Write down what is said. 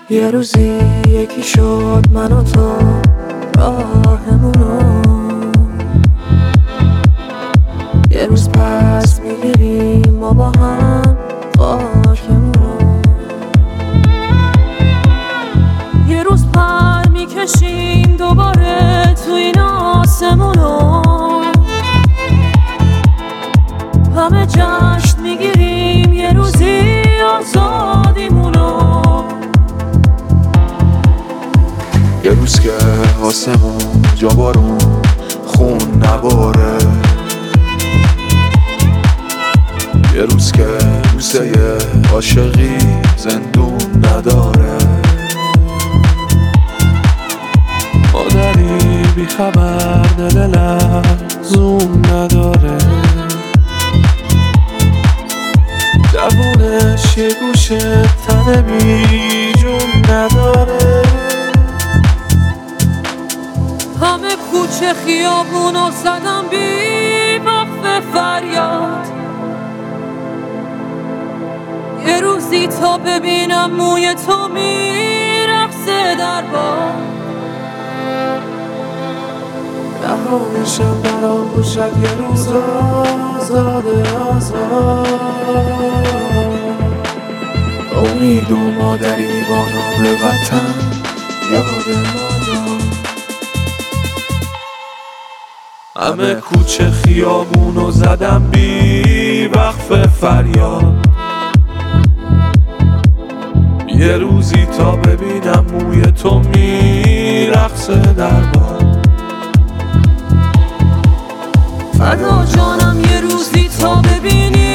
یه روزی یکی شد من و تو راهمونو، یه روز پس میگیریم ما با هم خاکمونو، یه روز پر میکشیم دوباره تو این آسمونو، همه جشن میگیریم یه روزی آزادیمونو، یه روز که آسمون جا بارون خون نباره، یه روز که بوسه عاشقی زندون نداره، مادری بی خبر دل لرزون نداره، جوونش یه گوشه تن بی جون نداره. همه کوچه خیابونو زدم بی وقف فریاد، یه روزی تا ببینم موی تو میرقصه در باد، رهانشم در آغوشت یه روز آزاده امید و مادری با نام وطن یاد مادر، همه کوچه خیابونو زدم بی وقف فریاد، یه روزی تا ببینم موی تو میرقصه در باد، فدا جانم یه روزی تا ببینی